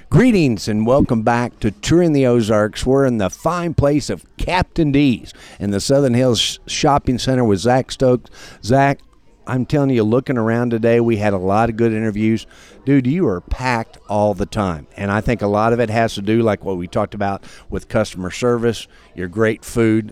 Greetings and welcome back to Touring the Ozarks. We're in the fine place of Captain D's in the Southern Hills Shopping Center with Zach Stokes. Zach, I'm telling you, looking around today, we had a lot of good interviews. Dude, you are packed all the time. And I think a lot of it has to do, like what we talked about with customer service, your great food.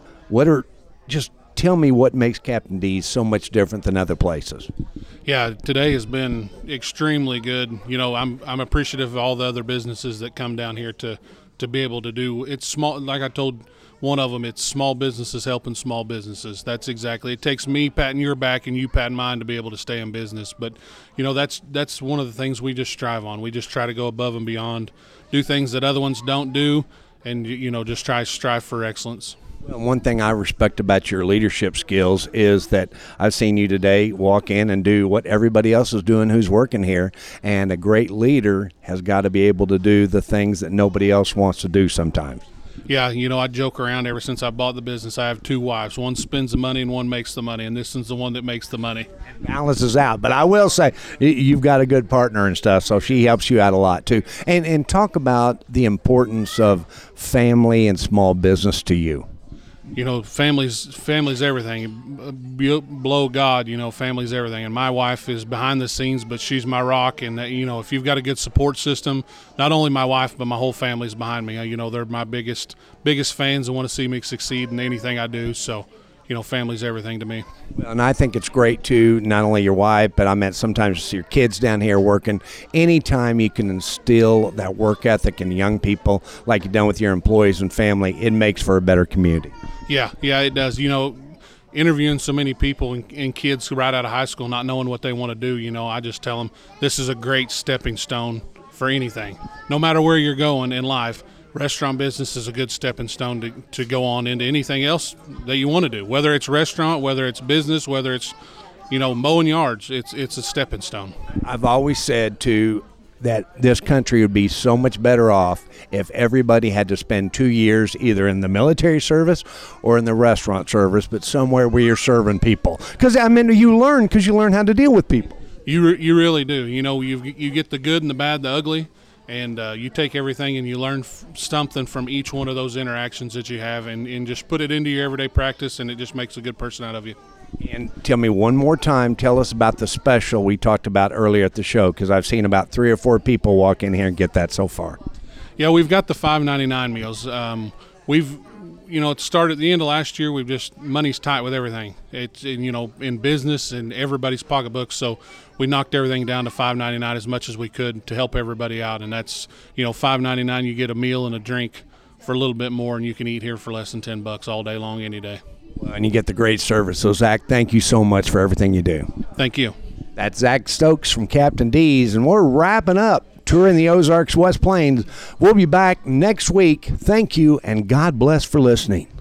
Just tell me what makes Captain D's so much different than other places. Yeah, today has been extremely good. You know, I'm appreciative of all the other businesses that come down here to be able to do. It's small, like I told one of them, it's small businesses helping small businesses. That's exactly. It takes me patting your back and you patting mine to be able to stay in business. But you know, that's one of the things we just strive on. We just try to go above and beyond, do things that other ones don't do, and you know, just strive for excellence. Well, one thing I respect about your leadership skills is that I've seen you today walk in and do what everybody else is doing who's working here, and a great leader has got to be able to do the things that nobody else wants to do sometimes. Yeah, you know, I joke around ever since I bought the business. I have two wives. One spends the money and one makes the money, and this is the one that makes the money. Balances out. But I will say, you've got a good partner and stuff, so she helps you out a lot too. And talk about the importance of family and small business to you. You know, family's everything. Below God, you know, family's everything. And my wife is behind the scenes, but she's my rock. And, you know, if you've got a good support system, not only my wife, but my whole family's behind me. You know, they're my biggest fans and want to see me succeed in anything I do. So, you know, family's everything to me. Well, and I think it's great, too, not only your wife, but I meant sometimes your kids down here working. Anytime you can instill that work ethic in young people like you've done with your employees and family, it makes for a better community. Yeah, it does. You know, interviewing so many people and kids right out of high school not knowing what they want to do, you know, I just tell them this is a great stepping stone for anything. No matter where you're going in life, restaurant business is a good stepping stone to go on into anything else that you want to do, whether it's restaurant, whether it's business, whether it's, you know, mowing yards. It's a stepping stone. I've always said, too, that this country would be so much better off if everybody had to spend 2 years either in the military service or in the restaurant service, but somewhere where you're serving people. Because, I mean, you learn how to deal with people. You really do. You know, you get the good and the bad, the ugly, and you take everything and you learn something from each one of those interactions that you have and just put it into your everyday practice, and it just makes a good person out of you. And tell me one more time, tell us about the special we talked about earlier at the show, because I've seen about 3 or 4 people walk in here and get that so far. Yeah, we've got the $5.99 meals. It started at the end of last year. Money's tight with everything. It's, you know, in business and everybody's pocketbooks, so we knocked everything down to $5.99 as much as we could to help everybody out. And that's, you know, $5.99, you get a meal and a drink for a little bit more, and you can eat here for less than $10 all day long, any day. And you get the great service. So, Zach, thank you so much for everything you do. Thank you. That's Zach Stokes from Captain D's, and we're wrapping up Touring the Ozarks West Plains. We'll be back next week. Thank you, and God bless for listening.